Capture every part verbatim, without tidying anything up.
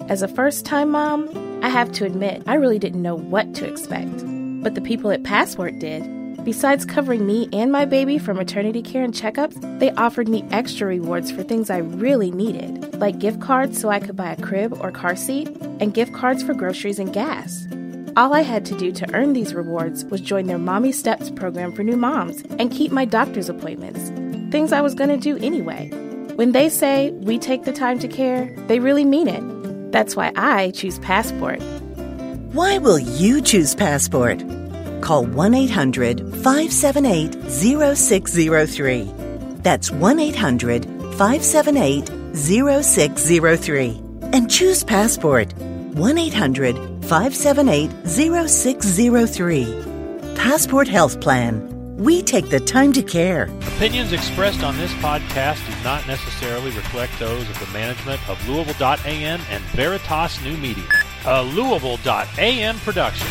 As a first-time mom, I have to admit, I really didn't know what to expect. But the people at Passport did. Besides covering me and my baby for maternity care and checkups, they offered me extra rewards for things I really needed, like gift cards so I could buy a crib or car seat, and gift cards for groceries and gas. All I had to do to earn these rewards was join their Mommy Steps program for new moms and keep my doctor's appointments, things I was going to do anyway. When they say we take the time to care, they really mean it. That's why I choose Passport. Why will you choose Passport? Call one eight hundred five seven eight zero six zero three. That's one eight hundred five seven eight zero six zero three. And choose Passport. one eight hundred five seven eight zero six zero three. Passport Health Plan. We take the time to care. Opinions expressed on this podcast do not necessarily reflect those of the management of Louisville dot A M and Veritas New Media, a Louisville dot A M production.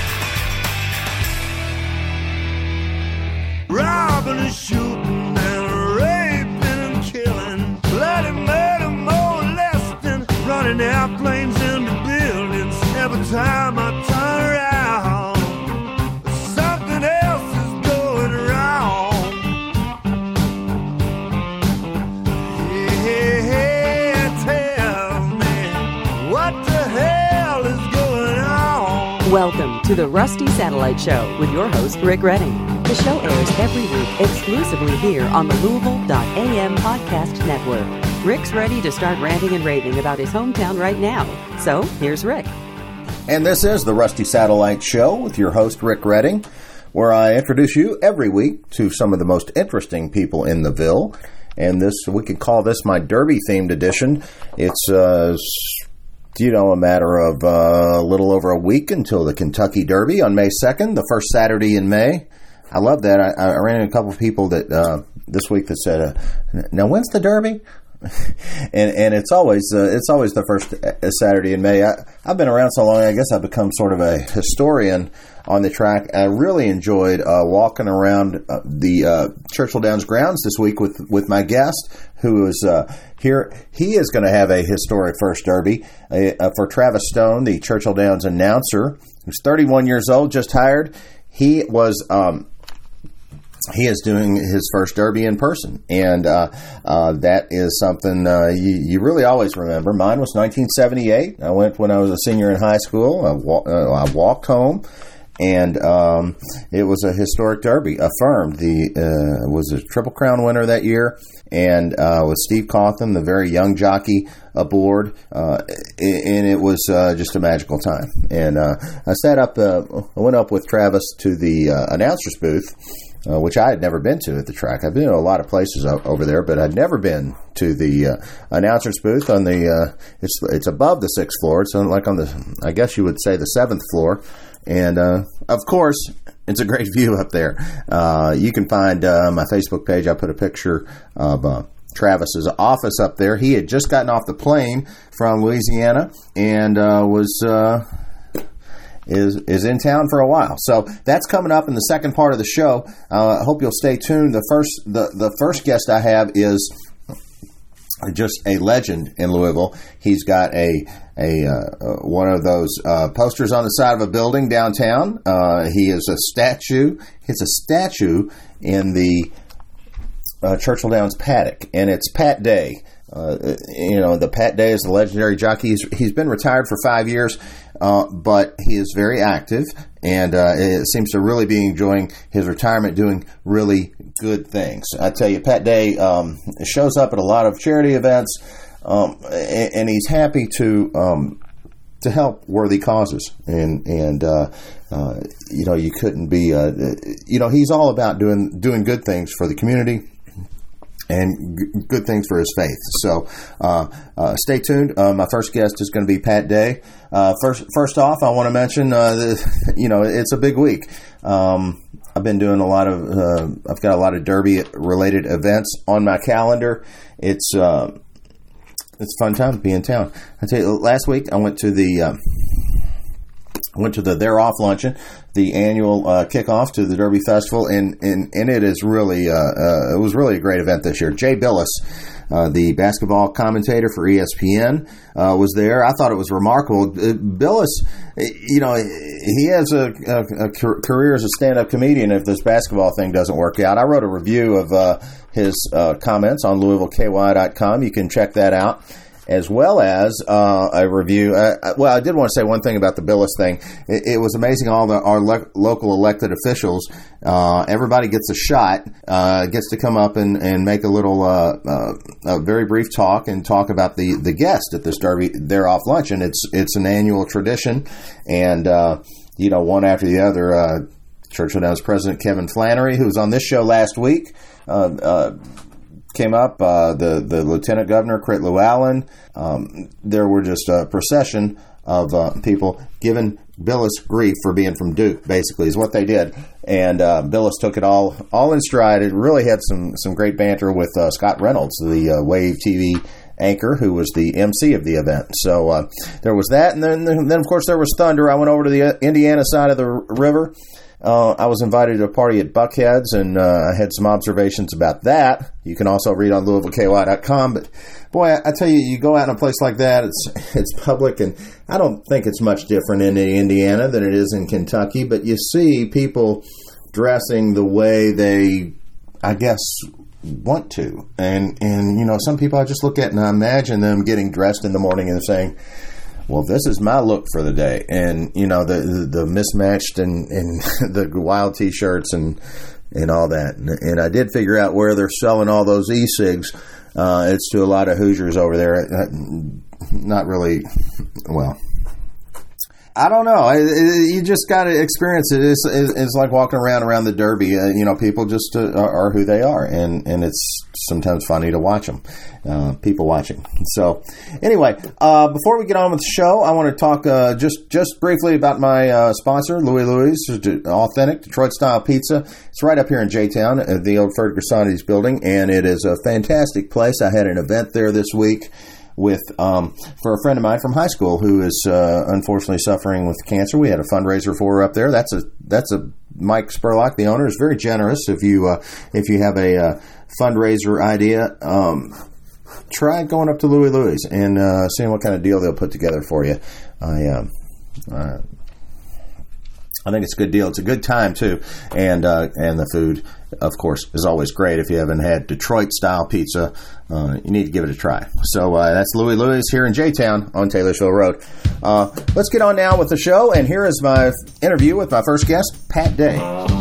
Robbing and shooting and raping and killing, bloody murder, molesting, running airplanes into buildings. Every time I turn around, something else is going wrong. Yeah, tell me, what the hell is going on? Welcome to the Rusty Satellite Show with your host, Rick Redding. The show airs every week exclusively here on the Louisville dot A M podcast network. Rick's ready to start ranting and raving about his hometown right now. So, here's Rick. And this is the Rusty Satellite Show with your host, Rick Redding, where I introduce you every week to some of the most interesting people in the Ville. And this, we could call this my Derby-themed edition. It's, uh, you know, a matter of uh, a little over a week until the Kentucky Derby on May second, the first Saturday in May. I love that. I, I ran into a couple of people that uh, this week that said, uh, "Now, when's the Derby?" and and it's always uh, it's always the first Saturday in May. I, I've been around so long, I guess I've become sort of a historian on the track. I really enjoyed uh, walking around uh, the uh, Churchill Downs grounds this week with with my guest, who is uh, here. He is going to have a historic first Derby uh, for Travis Stone, the Churchill Downs announcer, who's thirty-one years old, just hired. He was. Um, He is doing his first Derby in person, and uh, uh, that is something uh, you, you really always remember. Mine was nineteen seventy-eight. I went when I was a senior in high school. I, wa- uh, I walked home, and um, it was a historic Derby. Affirmed the uh, was a Triple Crown winner that year, and uh, with Steve Cawthon, the very young jockey, aboard, uh, and it was uh, just a magical time. And uh, I sat up, uh, I went up with Travis to the uh, announcer's booth. Uh, which I had never been to at the track. I've been to a lot of places o- over there, but I'd never been to the uh, announcer's booth on the. Uh, it's it's above the sixth floor. It's on, like on the, I guess you would say, the seventh floor, and uh, of course, it's a great view up there. Uh, you can find uh, my Facebook page. I put a picture of uh, Travis's office up there. He had just gotten off the plane from Louisiana and uh, was. Uh, is is in town for a while. So that's coming up in the second part of the show. Uh, I hope you'll stay tuned. The first the, the first guest I have is just a legend in Louisville. He's got a a uh, one of those uh, posters on the side of a building downtown. Uh, he is a statue. It's a statue in the uh, Churchill Downs paddock, and it's Pat Day. Uh, you know, the Pat Day is the legendary jockey. He's, he's been retired for five years. Uh, but he is very active, and uh, it seems to really be enjoying his retirement, doing really good things. I tell you, Pat Day um, shows up at a lot of charity events, um, and, and he's happy to um, to help worthy causes. And and uh, uh, you know, you couldn't be, uh, you know, he's all about doing doing good things for the community. And g- good things for his faith. So uh, uh, stay tuned. Uh, my first guest is going to be Pat Day. Uh, first, first off, I want to mention, uh, the, you know, it's a big week. Um, I've been doing a lot of, uh, I've got a lot of Derby-related events on my calendar. It's uh, it's a fun time to be in town. I tell you, last week I went to the. Uh, Went to the They're Off luncheon, the annual uh, kickoff to the Derby Festival, and and, and it is really uh, uh, it was really a great event this year. Jay Billis uh, the basketball commentator for E S P N, uh, was there. I thought it was remarkable. Uh, Billis, you know, he has a, a, a career as a stand-up comedian if this basketball thing doesn't work out. I wrote a review of uh, his uh, comments on Louisville K Y dot com. You can check that out, as well as uh, a review. Uh, well, I did want to say one thing about the Billis thing. It, it was amazing. All the our le- local elected officials, uh, everybody gets a shot, uh, gets to come up and, and make a little, uh, uh, a very brief talk and talk about the, the guest at this Derby. They're off lunch, and it's it's an annual tradition, and uh, you know, one after the other. Uh, Churchill Downs President Kevin Flannery, who was on this show last week, uh, uh, came up, uh, the, the Lieutenant Governor, Crit Llewellyn. Um, there were just a procession of uh, people giving Billis grief for being from Duke, basically, is what they did. And uh, Billis took it all all in stride. It really had some, some great banter with uh, Scott Reynolds, the uh, Wave T V anchor, who was the M C of the event. So uh, there was that. And then, then, of course, there was thunder. I went over to the Indiana side of the river. Uh, I was invited to a party at Buckhead's, and uh, I had some observations about that. You can also read on Louisville K Y dot com. But, boy, I, I tell you, you go out in a place like that, it's it's public, and I don't think it's much different in Indiana than it is in Kentucky, but you see people dressing the way they, I guess, want to. And, and you know, some people I just look at and I imagine them getting dressed in the morning and saying, well, this is my look for the day. And, you know, the the, the mismatched and, and the wild T-shirts and and all that. And, and I did figure out where they're selling all those e-cigs. Uh, it's to a lot of Hoosiers over there. Not really, well, I don't know. I, it, you just got to experience it. It's, it's like walking around around the Derby. Uh, you know, people just uh, are, are who they are. And, and it's sometimes funny to watch them. Uh, people watching. So, anyway, uh, before we get on with the show, I want to talk uh, just just briefly about my uh, sponsor, Louie Louie's, authentic Detroit-style pizza. It's right up here in J-Town at the old Fred Grisanti's building, and it is a fantastic place. I had an event there this week with um, for a friend of mine from high school who is uh, unfortunately suffering with cancer. We had a fundraiser for her up there. That's a that's a Mike Spurlock, the owner, is very generous. If you uh, if you have a uh, fundraiser idea, um, try going up to Louie Louie's and uh, seeing what kind of deal they'll put together for you. I uh, uh, I think it's a good deal. It's a good time too, and uh, and the food, of course, is always great. If you haven't had Detroit-style pizza, uh, you need to give it a try. So uh, that's Louie Louie's here in J-Town on Taylorsville Road. Uh, let's get on now with the show, and here is my interview with my first guest, Pat Day.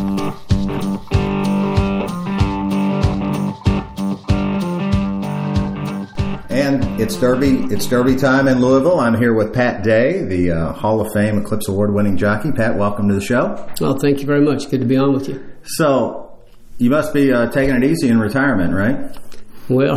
And it's Derby. It's Derby time in Louisville. I'm here with Pat Day, the uh, Hall of Fame Eclipse Award-winning jockey. Pat, welcome to the show. Well, thank you very much. Good to be on with you. So, you must be uh, taking it easy in retirement, right? Well,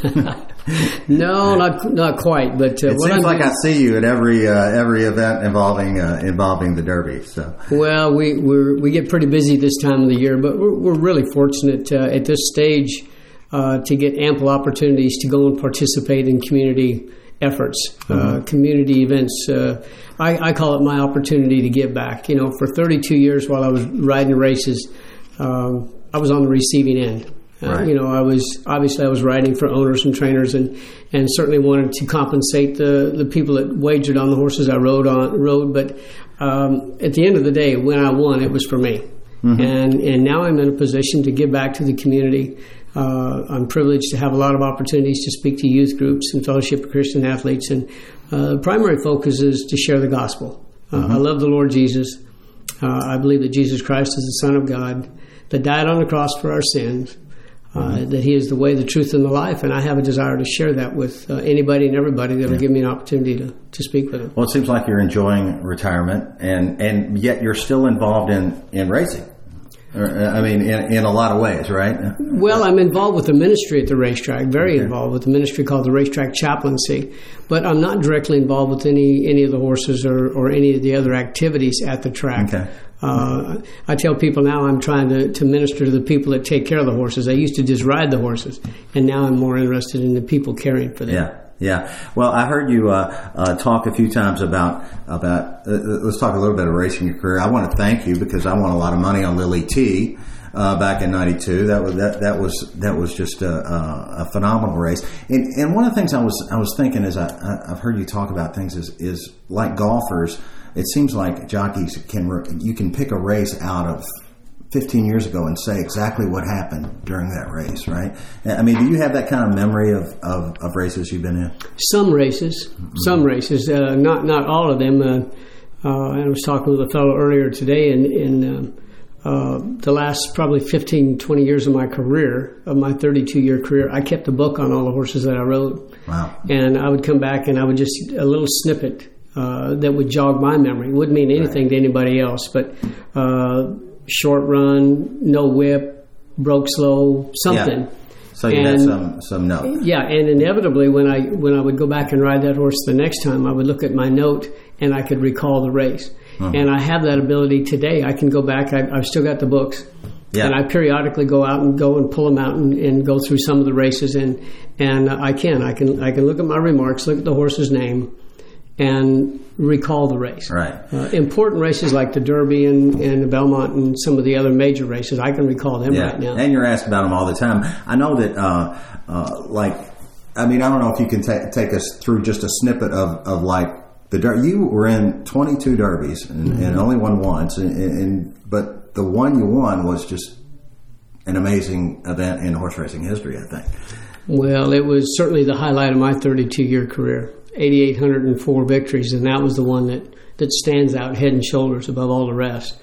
no, not not quite. But uh, it seems I'm like doing, I see you at every uh, every event involving uh, involving the Derby. So, well, we we we get pretty busy this time of the year, but we're, we're really fortunate uh, at this stage. Uh, to get ample opportunities to go and participate in community efforts, mm-hmm. uh, community events. Uh, I, I call it my opportunity to give back. You know, for thirty-two years while I was riding races, um, I was on the receiving end. Uh, right. You know, I was obviously I was riding for owners and trainers, and, and certainly wanted to compensate the, the people that wagered on the horses I rode on rode. But um, at the end of the day, when I won, it was for me, mm-hmm. and and now I'm in a position to give back to the community. Uh, I'm privileged to have a lot of opportunities to speak to youth groups and Fellowship of Christian Athletes, and uh, the primary focus is to share the gospel. Uh, mm-hmm. I love the Lord Jesus. Uh, I believe that Jesus Christ is the Son of God, that died on the cross for our sins, uh, mm-hmm. that He is the way, the truth, and the life, and I have a desire to share that with uh, anybody and everybody that will yeah. give me an opportunity to, to speak with them. Well, it seems like you're enjoying retirement, and, and yet you're still involved in, in racing. I mean, in, in a lot of ways, right? Well, I'm involved with the ministry at the racetrack, very okay. involved with the ministry called the Racetrack Chaplaincy, but I'm not directly involved with any, any of the horses or, or any of the other activities at the track. Okay. Uh, I tell people now I'm trying to, to minister to the people that take care of the horses. I used to just ride the horses, and now I'm more interested in the people caring for them. Yeah. Yeah. Well, I heard you uh, uh, talk a few times about, about uh, let's talk a little bit of racing your career. I want to thank you because I won a lot of money on Lily T. uh, back in ninety-two. That was that that was that was just a, a phenomenal race. And and one of the things I was I was thinking is I, I've heard you talk about things is is like golfers. It seems like jockeys can you can pick a race out of fifteen years ago and say exactly what happened during that race, right? I mean, do you have that kind of memory of, of, of races you've been in? Some races, mm-hmm. some races, uh, not not all of them. Uh, uh, I was talking with a fellow earlier today, and in uh, uh, the last probably fifteen, twenty years of my career, of my thirty-two year career, I kept a book on all the horses that I rode. Wow. And I would come back and I would just, a little snippet uh, that would jog my memory. It wouldn't mean anything right. to anybody else, but uh, short run, no whip, broke slow, something. Yeah. So you and, had some some note. Yeah, and inevitably when I when I would go back and ride that horse the next time, I would look at my note and I could recall the race. Uh-huh. And I have that ability today. I can go back. I, I've still got the books. Yeah. And I periodically go out and go and pull them out and, and go through some of the races. And and I can. I can I can look at my remarks, look at the horse's name, and recall the race. Right. Uh, important races like the Derby and, and the Belmont and some of the other major races, I can recall them yeah. right now. And you're asked about them all the time. I know that, uh, uh, like, I mean, I don't know if you can ta- take us through just a snippet of, of like, the der- you were in twenty-two Derbies and, mm-hmm. and only won once, and, and but the one you won was just an amazing event in horse racing history, I think. Well, it was certainly the highlight of my thirty-two year career. eight thousand eight hundred four victories, and that was the one that, that stands out head and shoulders above all the rest.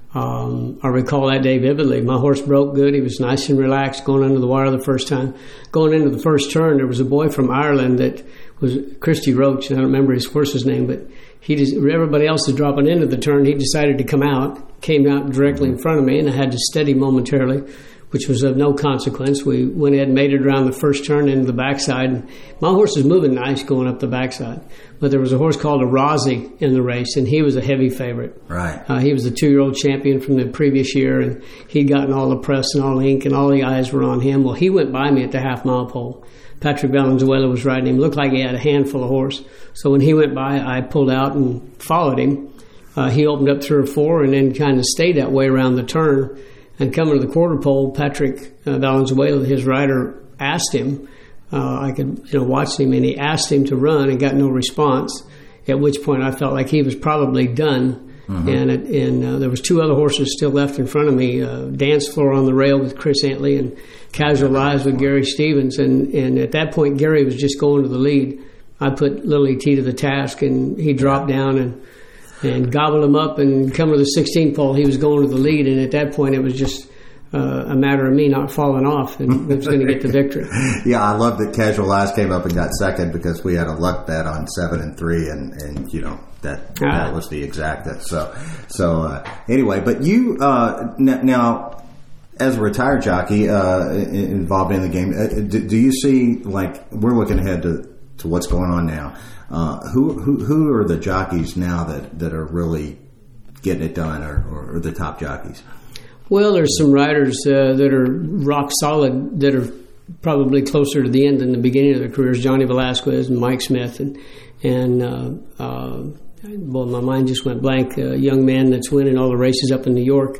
Um, I recall that day vividly. My horse broke good. He was nice and relaxed going under the wire the first time. Going into the first turn, there was a boy from Ireland that was Christy Roach, and I don't remember his horse's name, but he just, everybody else is dropping into the turn. He decided to come out, came out directly in front of me, and I had to steady momentarily, which was of no consequence. We went ahead and made it around the first turn into the backside. And my horse was moving nice going up the backside. But there was a horse called a Rossi in the race, and he was a heavy favorite. Right. Uh, he was the two-year-old champion from the previous year, and he'd gotten all the press and all the ink, and all the eyes were on him. Well, he went by me at the half-mile pole. Patrick Valenzuela was riding him. Looked like he had a handful of horse. So when he went by, I pulled out and followed him. Uh, he opened up three or four and then kind of stayed that way around the turn. And coming to the quarter pole, Patrick uh, Valenzuela, his rider, asked him, uh, I could you know watch him, and he asked him to run and got no response, at which point I felt like he was probably done. Mm-hmm. And it, and uh, there was two other horses still left in front of me, uh, Dance Floor on the Rail with Chris Antley and Casual Lives with Gary Stevens. And, and at that point, Gary was just going to the lead. I put Lily T to the task, and he dropped down and and gobbled him up, and come to the sixteenth pole, he was going to the lead, and at that point it was just uh, a matter of me not falling off and was going to get the victory. Yeah, I love that Casual Eyes came up and got second because we had a luck bet on seven and three, and, and you know that ah. that was the exacta. So so uh, anyway, but you uh, n- now as a retired jockey uh, involved in the game, uh, do, do you see, like, we're looking ahead to, to what's going on now? Uh, who who who are the jockeys now that, that are really getting it done, or, or, or the top jockeys? Well, there's some riders uh, that are rock solid that are probably closer to the end than the beginning of their careers. Johnny Velasquez and Mike Smith, and and uh, uh, well, my mind just went blank. A young man that's winning all the races up in New York.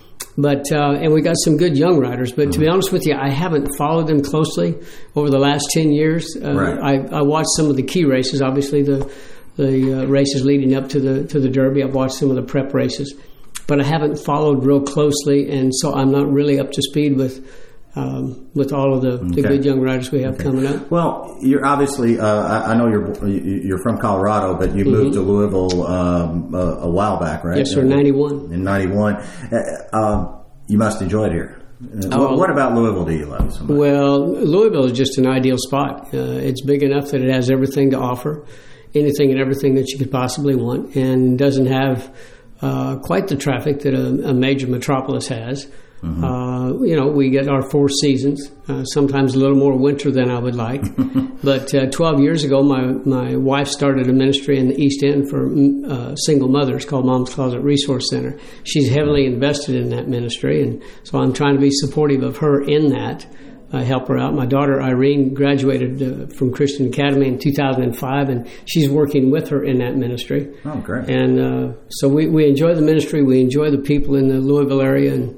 But uh, and we got some good young riders. But to be honest with you, I haven't followed them closely over the last ten years. Uh, right. I, I watched some of the key races, obviously the the uh, races leading up to the to the Derby. I've watched some of the prep races, but I haven't followed real closely, and so I'm not really up to speed with um, with all of the, okay. the good young riders we have okay. coming up. Well, you're obviously uh, I, I know you're you're from Colorado, but you mm-hmm. moved to Louisville um, a, a while back, right? Yes, sir. ninety-one In ninety-one, uh, um, you must enjoy it here. Uh, oh, what, what about Louisville do you love so much? Well, Louisville is just an ideal spot. Uh, it's big enough that it has everything to offer, anything and everything that you could possibly want, and doesn't have uh, quite the traffic that a, a major metropolis has. Mm-hmm. Uh, you know, we get our four seasons, uh, sometimes a little more winter than I would like. But uh, twelve years ago, my, my wife started a ministry in the East End for uh, single mothers called Mom's Closet Resource Center. She's heavily invested in that ministry, and so I'm trying to be supportive of her in that, uh, help her out. My daughter Irene graduated uh, from Christian Academy in two thousand five, and she's working with her in that ministry. Oh, great. And uh, so we, we enjoy the ministry, we enjoy the people in the Louisville area, and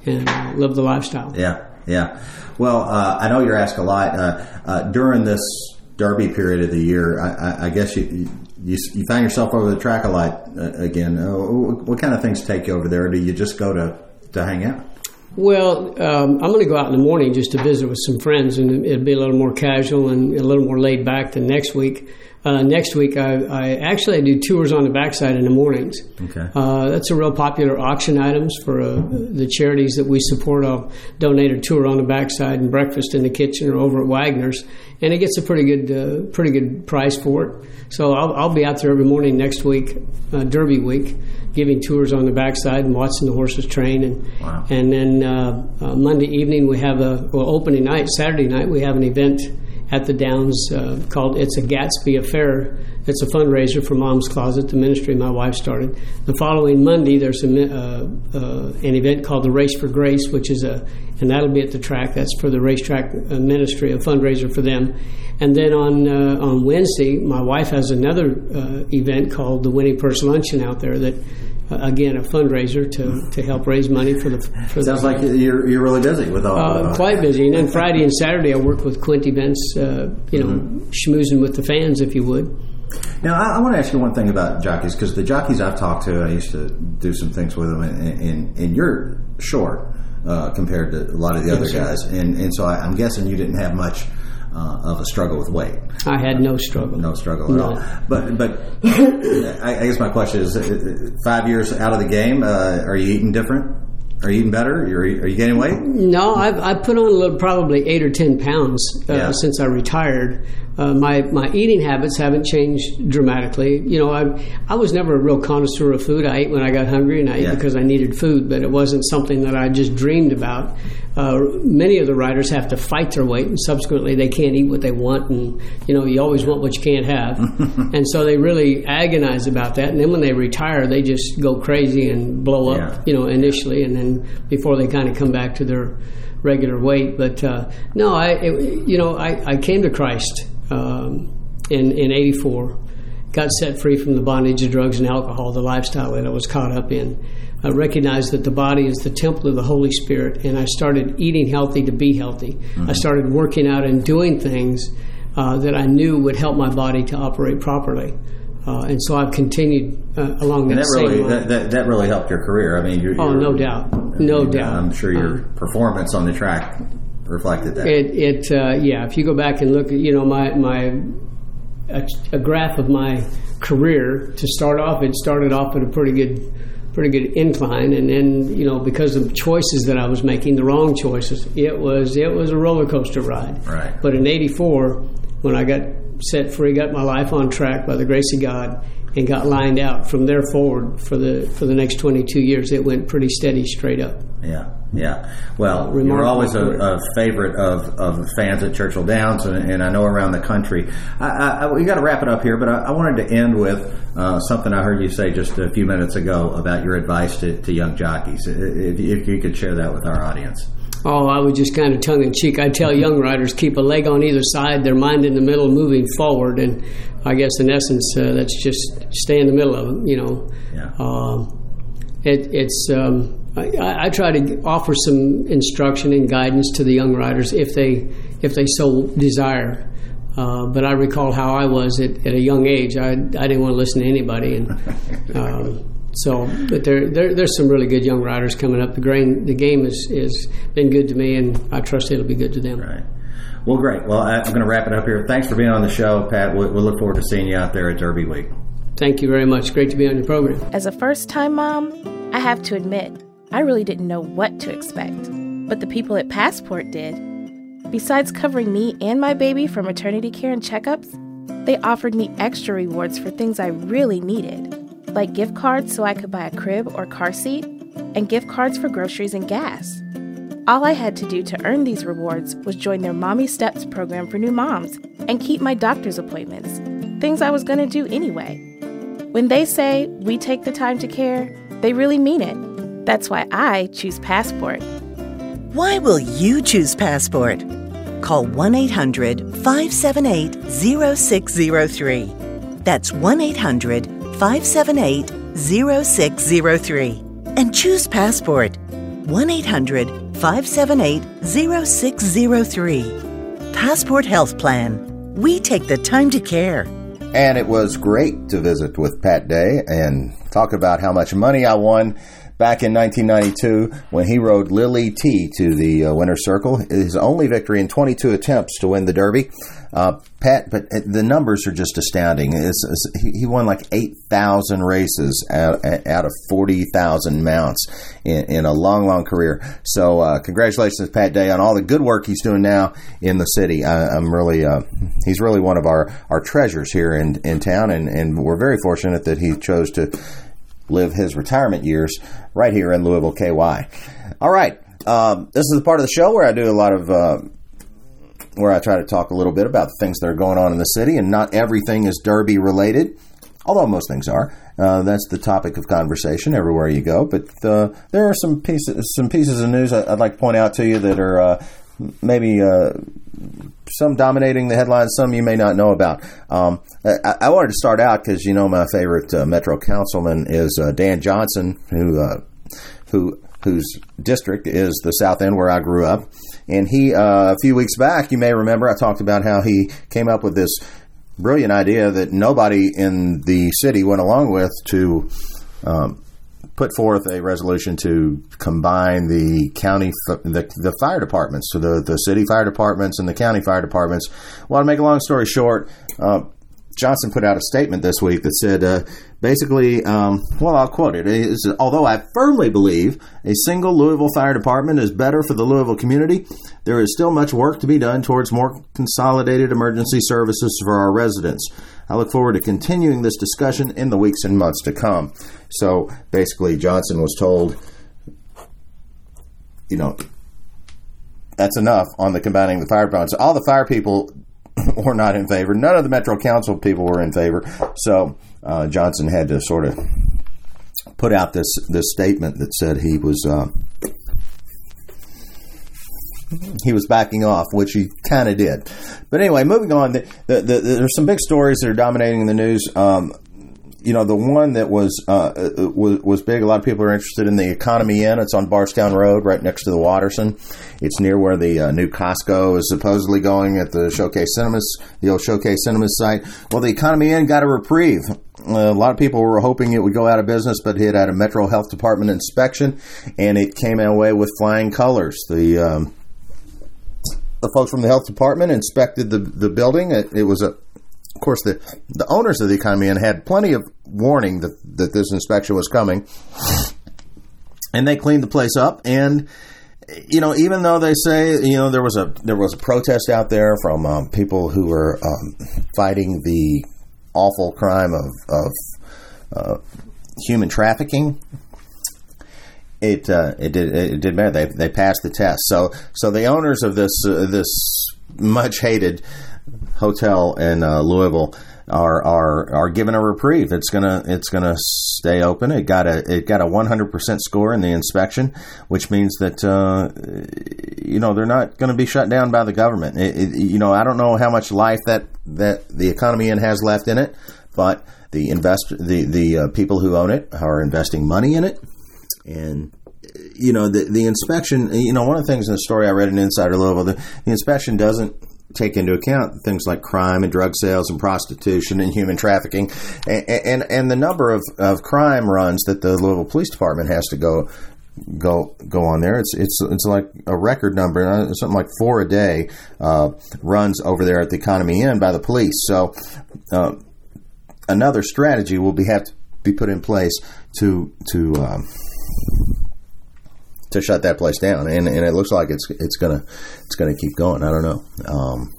and uh, live the lifestyle. Yeah, yeah. Well, uh, I know you're asked a lot uh, uh, during this Derby period of the year. I, I, I guess you, you you find yourself over the track a lot uh, again. Uh, what kind of things take you over there? Or do you just go to, to hang out? Well, um, I'm going to go out in the morning just to visit with some friends, and it'll be a little more casual and a little more laid back than next week. Uh, next week, I, I actually I do tours on the backside in the mornings. Okay. Uh, that's a real popular auction items for uh, the charities that we support. I'll donate a tour on the backside and breakfast in the kitchen or over at Wagner's, and it gets a pretty good uh, pretty good price for it. So I'll, I'll be out there every morning next week, uh, Derby week, giving tours on the backside and watching the horses train. And wow. and then uh, uh, Monday evening we have a well opening night, Saturday night we have an event at the Downs uh, called It's a Gatsby Affair. It's a fundraiser for Mom's Closet, the ministry my wife started. The following Monday, there's a, uh, uh, an event called the Race for Grace, which is a, and that'll be at the track. That's for the racetrack uh, ministry, a fundraiser for them. And then on uh, on Wednesday, my wife has another uh, event called the Winning Purse Luncheon out there that, uh, again, a fundraiser to, to help raise money for the. For Sounds the, like you're you're really busy with all. Uh, uh, quite busy. And then Friday and Saturday, I work with Quint events, uh, you know, mm-hmm. schmoozing with the fans, if you would. Now, I, I want to ask you one thing about jockeys, because the jockeys I've talked to, I used to do some things with them, and, and, and you're short uh, compared to a lot of the other yes, guys, and and so I, I'm guessing you didn't have much uh, of a struggle with weight. I had no struggle. No struggle at no. all. But but I, I guess my question is, five years out of the game, uh, are you eating different? Are you eating better? Are you, are you gaining weight? No, I've, I've put on a little, probably eight or ten pounds uh, yeah. since I retired. Uh, my my eating habits haven't changed dramatically. You know, I I was never a real connoisseur of food. I ate when I got hungry, and I yeah. ate because I needed food, but it wasn't something that I just dreamed about. Uh, many of the riders have to fight their weight, and subsequently they can't eat what they want, and you know, you always want what you can't have. And so they really agonize about that, and then when they retire, they just go crazy and blow up, yeah. you know, initially, and then before they kind of come back to their regular weight. But uh, no, I, it, you know, I, I came to Christ um, in in eighty-four, got set free from the bondage of drugs and alcohol, the lifestyle that I was caught up in. I recognized that the body is the temple of the Holy Spirit, and I started eating healthy to be healthy. Mm-hmm. I started working out and doing things uh, that I knew would help my body to operate properly. Uh, and so I've continued uh, along that, and that same really line. that, that, that really helped your career. I mean, you're, oh, you're, no doubt, no you know, doubt. I'm sure your uh, performance on the track reflected that. It, it uh, yeah. If you go back and look at, you know, my my a, a graph of my career to start off, it started off at a pretty good, pretty good incline, and then you know because of choices that I was making, the wrong choices, it was it was a roller coaster ride. Right. But in eighty-four, when I got set free, got my life on track by the grace of God, and got lined out from there forward for the for the next twenty-two years, it went pretty steady straight up. Yeah, yeah. Well, Remarkable you're always a, career. a favorite of, of fans at Churchill Downs, and, and I know around the country. I, I, we got to wrap it up here, but I, I wanted to end with uh, something I heard you say just a few minutes ago about your advice to, to young jockeys. If, if you could share that with our audience. Oh, I was just kind of tongue-in-cheek. I tell young riders, keep a leg on either side, their mind in the middle, moving forward. And I guess in essence, uh, that's just stay in the middle of them, you know. Yeah. Um, it, it's um, I, I try to offer some instruction and guidance to the young riders if they if they so desire. Uh, but I recall how I was at, at a young age. I, I didn't want to listen to anybody. and. Um, So, but there, there, there's some really good young riders coming up. The grain, the game has is been good to me, and I trust it'll be good to them. Right. Well, great. Well, I, I'm going to wrap it up here. Thanks for being on the show, Pat. We, we look forward to seeing you out there at Derby Week. Thank you very much. Great to be on your program. As a first-time mom, I have to admit, I really didn't know what to expect. But the people at Passport did. Besides covering me and my baby for maternity care and checkups, they offered me extra rewards for things I really needed, like gift cards so I could buy a crib or car seat, and gift cards for groceries and gas. All I had to do to earn these rewards was join their Mommy Steps program for new moms and keep my doctor's appointments, things I was going to do anyway. When they say we take the time to care, they really mean it. That's why I choose Passport. Why will you choose Passport? Call one eight hundred five seven eight zero six zero three. That's one eight hundred five seven eight zero six zero three. And choose Passport. one eight hundred, five seven eight, zero six zero three. Passport Health Plan. We take the time to care. And it was great to visit with Pat Day and talk about how much money I won back in nineteen ninety-two when he rode Lily T to the uh, winner's circle. His only victory in twenty-two attempts to win the Derby. Uh, Pat, but the numbers are just astounding. It's, it's, he won like eight thousand races out, out of forty thousand mounts in, in a long, long career. So uh, congratulations, Pat Day, on all the good work he's doing now in the city. I, I'm really, uh, he's really one of our, our treasures here in, in town, and, and we're very fortunate that he chose to live his retirement years right here in Louisville, K Y. All right. Um, this is the part of the show where I do a lot of, uh, where I try to talk a little bit about the things that are going on in the city, and not everything is Derby related, although most things are. Uh, that's the topic of conversation everywhere you go. But uh, there are some pieces, some pieces of news I'd like to point out to you that are uh, maybe uh, some dominating the headlines, some you may not know about. Um, I, I wanted to start out because, you know, my favorite uh, Metro councilman is uh, Dan Johnson, who uh, who whose district is the South End where I grew up. And he, uh, a few weeks back, you may remember, I talked about how he came up with this brilliant idea that nobody in the city went along with to um, put forth a resolution to combine the county, the, the fire departments, so the, the city fire departments and the county fire departments. Well, to make a long story short, uh, Johnson put out a statement this week that said, uh, basically, um, well, I'll quote it. It is, although I firmly believe a single Louisville fire department is better for the Louisville community, there is still much work to be done towards more consolidated emergency services for our residents. I look forward to continuing this discussion in the weeks and months to come. So basically, Johnson was told, you know, that's enough on the combining the fire departments. All the fire people were not in favor. None of the Metro Council people were in favor. So uh, Johnson had to sort of put out this this statement that said he was uh, he was backing off, which he kind of did. But anyway, moving on. The, the, the, there's some big stories that are dominating the news. Um, you know, the one that was, uh, was was big, a lot of people are interested in the Economy Inn. It's on Bardstown Road, right next to the Watterson. It's near where the uh, new Costco is supposedly going at the Showcase Cinemas, the old Showcase Cinemas site. Well, the Economy Inn got a reprieve. Uh, a lot of people were hoping it would go out of business, but it had a Metro Health Department inspection, and it came away with flying colors. The um, the folks from the health department inspected the the building. It, it was a Of course, the, the owners of the Economy Inn had plenty of warning that, that this inspection was coming, and they cleaned the place up. And you know, even though they say, you know, there was a there was a protest out there from um, people who were um, fighting the awful crime of, of uh, human trafficking, it uh, it did it did matter. They they passed the test. So so the owners of this uh, this much hated hotel in uh, Louisville are are are given a reprieve. It's gonna it's gonna stay open. It got a it got a one hundred percent score in the inspection, which means that uh, you know, they're not going to be shut down by the government. It, it, you know, I don't know how much life that that the Economy Inn has left in it, but the invest the the uh, people who own it are investing money in it, and you know, the the inspection. You know, one of the things in the story I read in Insider Louisville, the, the inspection doesn't take into account things like crime and drug sales and prostitution and human trafficking, and and, and the number of, of crime runs that the Louisville Police Department has to go go go on there. It's it's it's like a record number, something like four a day uh, runs over there at the Economy Inn by the police. So uh, another strategy will be have to be put in place to to um, to shut that place down, and and it looks like it's it's gonna it's gonna keep going. I don't know. Um,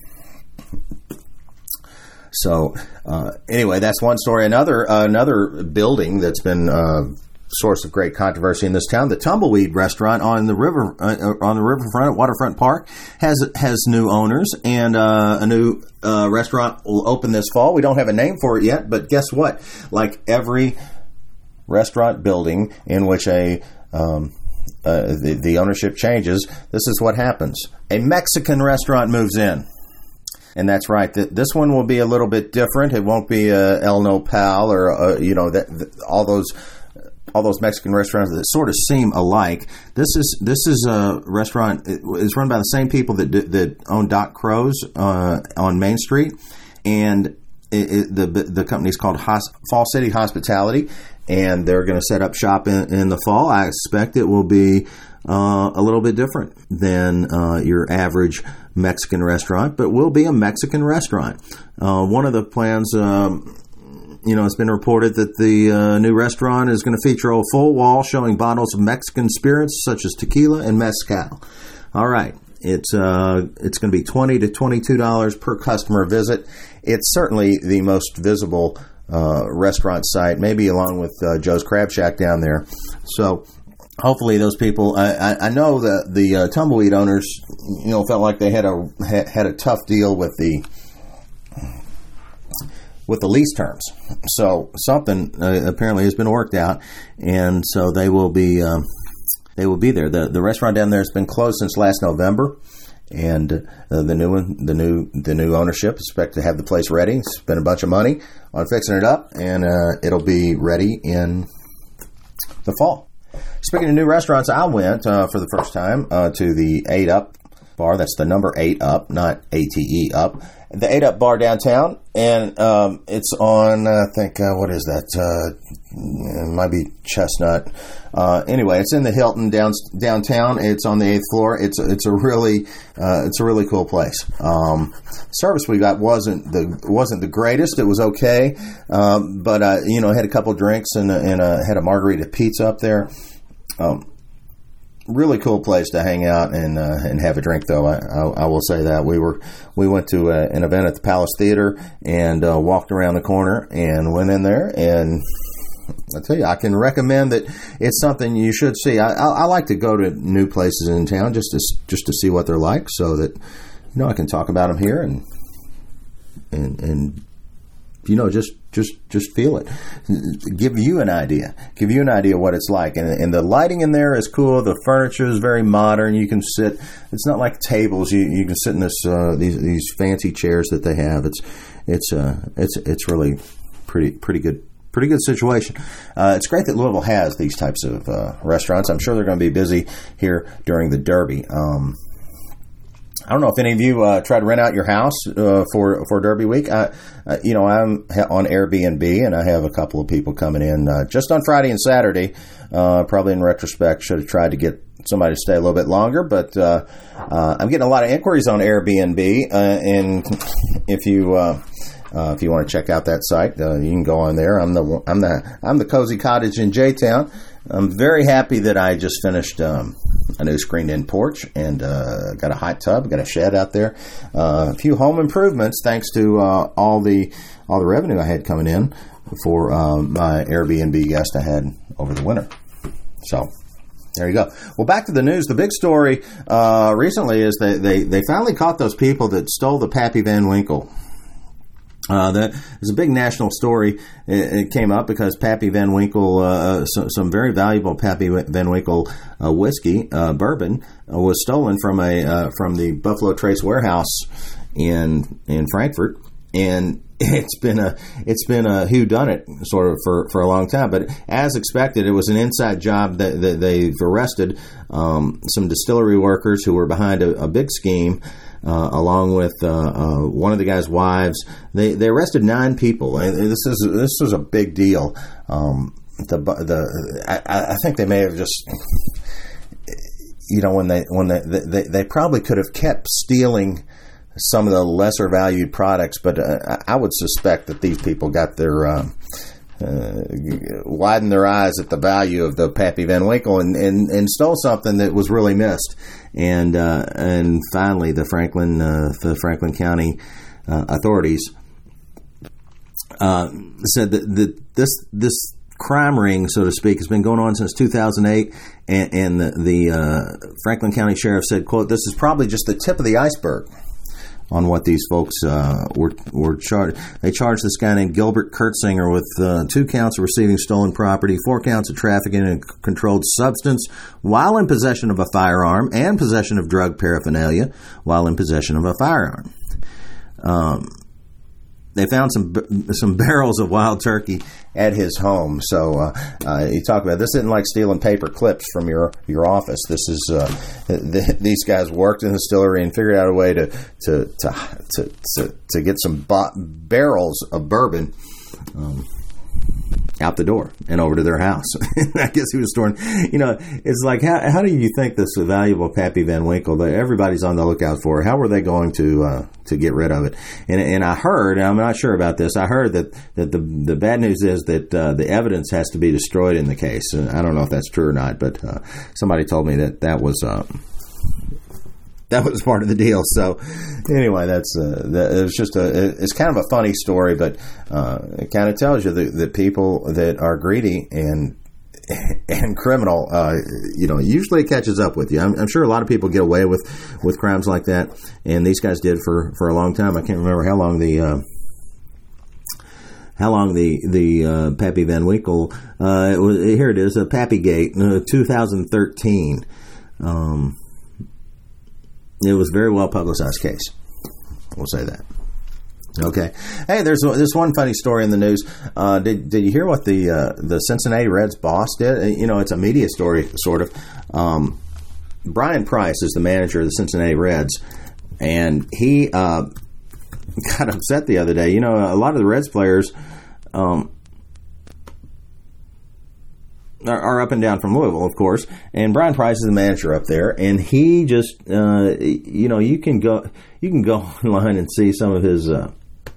so uh, anyway, that's one story. Another uh, another building that's been uh, source of great controversy in this town, the Tumbleweed Restaurant on the river uh, on the riverfront at Waterfront Park, has has new owners, and uh, a new uh, restaurant will open this fall. We don't have a name for it yet, but guess what? Like every restaurant building in which a um, Uh, the, the ownership changes, this is what happens. A Mexican restaurant moves in. And that's right. Th- this one will be a little bit different. It won't be uh, El Nopal or, uh, you know, that, th- all those all those Mexican restaurants that sort of seem alike. This is this is a restaurant. It's run by the same people that that own Doc Crow's uh, on Main Street, and it, it, the the company's called Hos- Fall City Hospitality, and they're going to set up shop in, in the fall. I expect it will be uh, a little bit different than uh, your average Mexican restaurant, but will be a Mexican restaurant. Uh, one of the plans. Um, You know, it's been reported that the uh, new restaurant is going to feature a full wall showing bottles of Mexican spirits such as tequila and mezcal. All right, it's uh, it's going to be twenty to twenty-two dollars per customer visit. It's certainly the most visible uh, restaurant site, maybe along with uh, Joe's Crab Shack down there. So hopefully those people. I, I, I know that the uh, Tumbleweed owners, you know, felt like they had a had a tough deal with the. with the lease terms. So something uh, apparently has been worked out, and so they will be um, they will be there. The the restaurant down there has been closed since last November, and uh, the new one, the new the new ownership is expected to have the place ready, spend a bunch of money on fixing it up, and uh, it'll be ready in the fall. Speaking of new restaurants, I went uh, for the first time uh, to the eight Up Bar. That's the number eight Up, not A T E Up. The eight Up Bar downtown, and um, it's on, I think, uh, what is that? Uh, it might be Chestnut. Uh, anyway, it's in the Hilton down, downtown. It's on the eighth floor. It's it's a really uh, it's a really cool place. Um, service we got wasn't the wasn't the greatest. It was okay, um, but uh, you know, I had a couple drinks and a, and a, had a margarita pizza up there. Um, Really cool place to hang out and uh, and have a drink, though. I, I, I will say that we were we went to a, an event at the Palace Theater and uh, walked around the corner and went in there. And I tell you, I can recommend that it's something you should see. I, I, I like to go to new places in town just to just to see what they're like, so that you know I can talk about them here and and and you know just. Just just feel it. Give you an idea. Give you an idea what it's like. And, and the lighting in there is cool. The furniture is very modern. You can sit. It's not like tables. You you can sit in this uh, these these fancy chairs that they have. It's it's uh it's it's really pretty pretty good pretty good situation. Uh, it's great that Louisville has these types of uh, restaurants. I'm sure they're going to be busy here during the Derby. Um, I don't know if any of you uh, try to rent out your house uh, for for Derby week. I, uh, you know, I'm on Airbnb, and I have a couple of people coming in uh, just on Friday and Saturday. Uh, probably in retrospect, should have tried to get somebody to stay a little bit longer, but uh, uh, I'm getting a lot of inquiries on Airbnb. Uh, and if you uh, uh, if you want to check out that site, uh, you can go on there. I'm the I'm the I'm the Cozy Cottage in J-Town. I'm very happy that I just finished um, a new screened-in porch and uh, got a hot tub, got a shed out there, uh, a few home improvements thanks to uh, all the all the revenue I had coming in for um, my Airbnb guest I had over the winter. So there you go. Well, back to the news. The big story uh, recently is that they, they finally caught those people that stole the Pappy Van Winkle. Uh, that is a big national story. It, it came up because Pappy Van Winkle, uh, so, some very valuable Pappy Van Winkle uh, whiskey, uh, bourbon, uh, was stolen from a uh, from the Buffalo Trace warehouse in in Frankfort, and it's been a it's been a whodunit sort of for, for a long time. But as expected, it was an inside job that, that they've arrested um, some distillery workers who were behind a, a big scheme. Uh, along with uh, uh, one of the guy's wives, they they arrested nine people, and this is this was a big deal. Um, the the I, I think they may have just, you know, when they when they they, they probably could have kept stealing some of the lesser valued products, but uh, I would suspect that these people got their um, uh, widened their eyes at the value of the Pappy Van Winkle and, and, and stole something that was really missed. And uh, and finally, the Franklin uh, the Franklin County uh, authorities uh, said that, that this this crime ring, so to speak, has been going on since two thousand eight, and, and the, the uh, Franklin County Sheriff said, "quote This is probably just the tip of the iceberg on what these folks uh, were were charged." They charged this guy named Gilbert Kurtzinger with uh, two counts of receiving stolen property, four counts of trafficking in a controlled substance while in possession of a firearm, and possession of drug paraphernalia while in possession of a firearm. Um, they found some some barrels of wild turkey at his home. So uh, uh, you talk about this isn't like stealing paper clips from your your office. This is uh, th- these guys worked in the distillery and figured out a way to to to to, to, to get some bo- barrels of bourbon Um, out the door and over to their house. I guess he was storing, you know, it's like, how, how do you think this valuable Pappy Van Winkle that everybody's on the lookout for, how were they going to uh, to get rid of it? And and I heard, and I'm not sure about this, I heard that, that the the bad news is that uh, the evidence has to be destroyed in the case. And I don't know if that's true or not, but uh, somebody told me that that was... Uh, That was part of the deal. So, anyway, that's uh, that, it was just a it's kind of a funny story, but uh, it kind of tells you that, that people that are greedy and and criminal, uh, you know, usually it catches up with you. I'm, I'm sure a lot of people get away with, with crimes like that, and these guys did for, for a long time. I can't remember how long the uh, how long the the uh, Pappy Van Winkle. Uh, it was, here it is, a Pappygate, uh, two thousand thirteen. Um, It was a very well publicized case. We'll say that. Okay. Hey, there's there's one funny story in the news. Uh, did did you hear what the uh, the Cincinnati Reds boss did? You know, it's a media story, sort of. Um, Brian Price is the manager of the Cincinnati Reds, and he uh, got upset the other day. You know, a lot of the Reds players um, are up and down from Louisville, of course, and Brian Price is the manager up there, and he just, uh, you know, you can go, you can go online and see some of his, uh,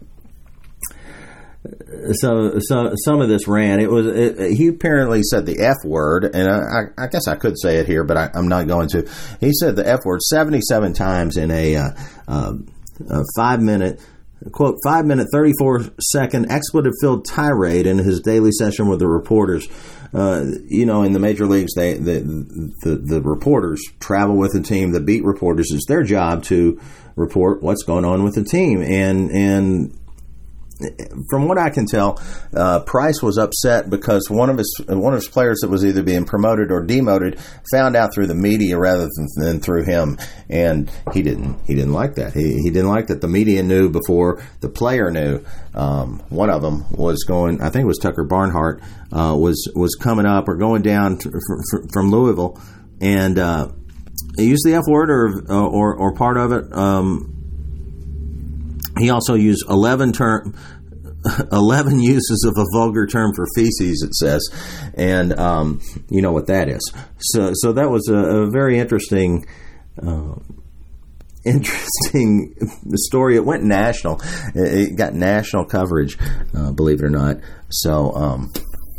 some, some, some of this rant. It was, it, he apparently said the F word, and I, I guess I could say it here, but I, I'm not going to. He said the F word seventy-seven times in a, uh, uh, a five minute, quote, five minute, thirty-four second expletive filled tirade in his daily session with the reporters. Uh, you know, in the major leagues, they the, the the reporters travel with the team. The beat reporters, it's their job to report what's going on with the team. And and from what I can tell, uh, Price was upset because one of his one of his players that was either being promoted or demoted found out through the media rather than, than through him, and he didn't he didn't like that. He he didn't like that the media knew before the player knew. Um, one of them was going, I think it was Tucker Barnhart, uh, was was coming up or going down to, for, from Louisville, and uh, he used the F word or or, or part of it. Um, He also used eleven term, eleven uses of a vulgar term for feces, it says, and um, you know what that is. So, so that was a, a very interesting, uh, interesting story. It went national. It got national coverage, uh, believe it or not. So. Um,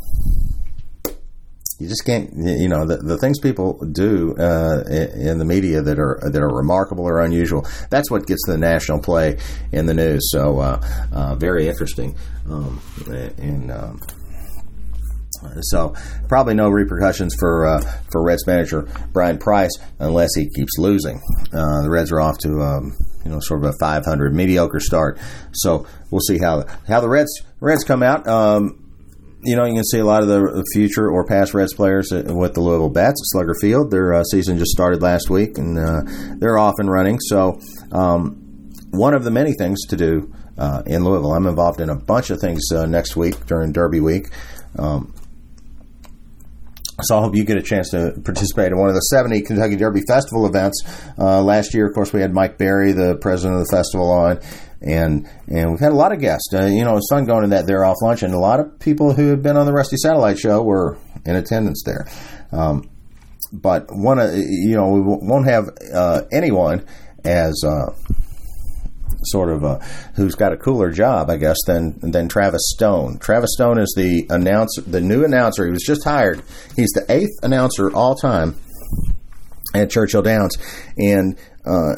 You just can't, you know, the, the things people do uh, in the media that are that are remarkable or unusual. That's what gets the national play in the news. So, uh, uh, very interesting. Um, and um, so, probably no repercussions for uh, for Reds manager Brian Price unless he keeps losing. Uh, the Reds are off to um, you know sort of a five hundred mediocre start. So we'll see how how the Reds Reds come out. Um, You know, you can see a lot of the future or past Reds players with the Louisville Bats at Slugger Field. Their uh, season just started last week, and uh, they're off and running. So um, one of the many things to do uh, in Louisville. I'm involved in a bunch of things uh, next week during Derby week. Um, so I hope you get a chance to participate in one of the seventy Kentucky Derby Festival events. Uh, last year, of course, we had Mike Berry, the president of the festival, on. And and we've had a lot of guests. Uh, you know, it's fun going to that They're Off lunch, and a lot of people who have been on the Rusty Satellite Show were in attendance there. Um, but one, uh, you know, we won't have uh, anyone as uh, sort of uh, who's got a cooler job, I guess, than than Travis Stone. Travis Stone is the announcer, the new announcer. He was just hired. He's the eighth announcer all time at Churchill Downs, and. Uh,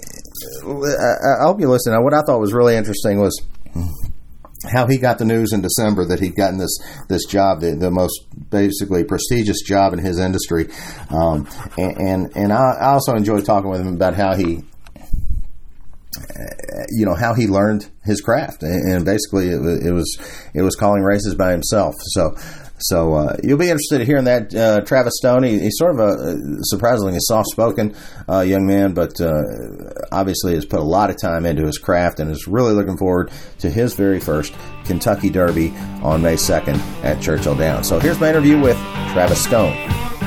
I hope you listen. What I thought was really interesting was how he got the news in December that he'd gotten this this job, the, the most basically prestigious job in his industry. Um, and and, and I, I also enjoyed talking with him about how he you know, how he learned his craft, and basically it was it was, it was calling races by himself. So. So uh, you'll be interested in hearing that. Uh, Travis Stone, he, he's sort of a surprisingly soft-spoken uh, young man, but uh, obviously has put a lot of time into his craft and is really looking forward to his very first Kentucky Derby on May second at Churchill Downs. So here's my interview with Travis Stone.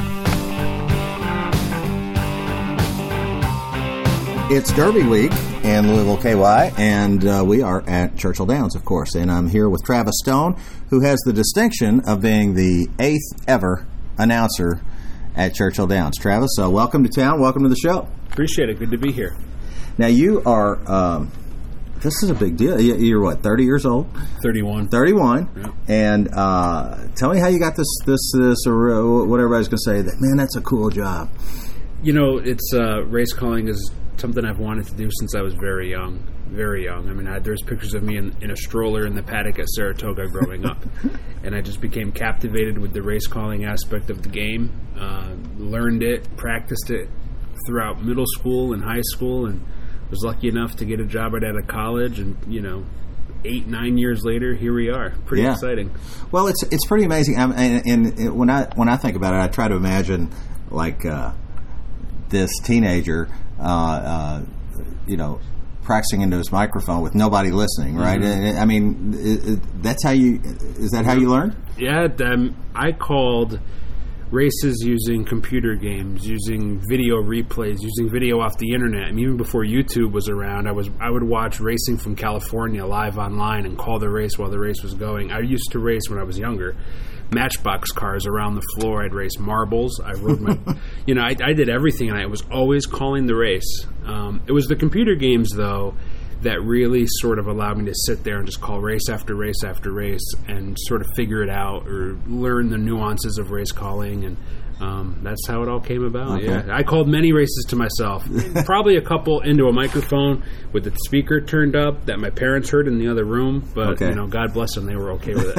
It's Derby Week in Louisville, K Y, and uh, we are at Churchill Downs, of course. And I'm here with Travis Stone, who has the distinction of being the eighth ever announcer at Churchill Downs. Travis, uh, welcome to town. Welcome to the show. Appreciate it. Good to be here. Now, you are, um, this is a big deal. You're what, thirty years old? thirty-one. thirty-one. Yeah. And uh, tell me how you got this, this, this, or what everybody's going to say, that, man, that's a cool job. You know, it's uh, race calling is something I've wanted to do since I was very young, very young. I mean, I, there's pictures of me in, in a stroller in the paddock at Saratoga growing up, and I just became captivated with the race calling aspect of the game, uh, learned it, practiced it throughout middle school and high school, and was lucky enough to get a job right out of college, and, you know, eight, nine years later, here we are. Pretty yeah. exciting. Well, it's it's pretty amazing. I mean, and, and when I when I think about it, I try to imagine, like, uh, this teenager, uh, uh, you know, practicing into his microphone with nobody listening, right? Mm-hmm. I mean, it, it, that's how you, is that how you learned? Yeah, um, I called races using computer games, using video replays, using video off the internet. I mean, even before YouTube was around, I was I would watch Racing from California live online and call the race while the race was going. I used to race when I was younger. Matchbox cars around the floor. I'd race marbles. I rode my, you know, I, I did everything, and I was always calling the race. Um, it was the computer games, though, that really sort of allowed me to sit there and just call race after race after race and sort of figure it out or learn the nuances of race calling, and um, that's how it all came about. Okay. Yeah, I called many races to myself, probably a couple into a microphone with the speaker turned up that my parents heard in the other room, but okay. you know, God bless them, they were okay with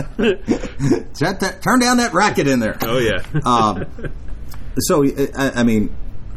it. Set that, turn down that racket in there. Oh yeah. um, so I, I mean,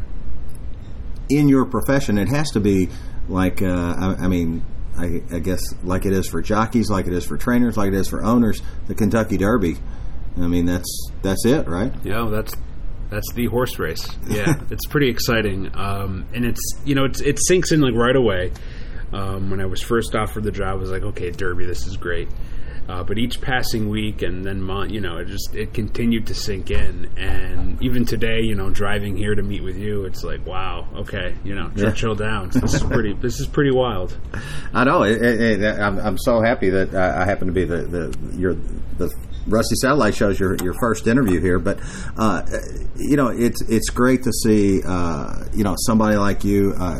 in your profession, it has to be like, uh, I, I mean, I, I guess like it is for jockeys, like it is for trainers, like it is for owners, the Kentucky Derby. I mean, that's that's it, right? Yeah, that's that's the horse race. Yeah, it's pretty exciting, um, and it's you know it's it sinks in like right away. Um, when I was first offered the job, I was like, okay, Derby, this is great. Uh, but each passing week and then month, you know, it just it continued to sink in. And even today, you know, driving here to meet with you, it's like, wow, okay, you know, yeah. Churchill Downs. This is pretty. This is pretty wild. I know. It, it, it, I'm, I'm so happy that I, I happen to be the the your the Rusty Satellite Show's your your first interview here. But uh, you know, it's it's great to see uh, you know somebody like you uh,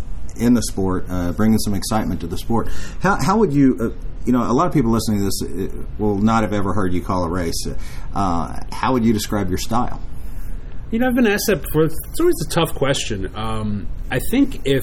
in the sport, uh, bringing some excitement to the sport. How how would you? Uh, You know, a lot of people listening to this will not have ever heard you call a race. Uh, how would you describe your style? You know, I've been asked that before. It's always a tough question. Um, I think if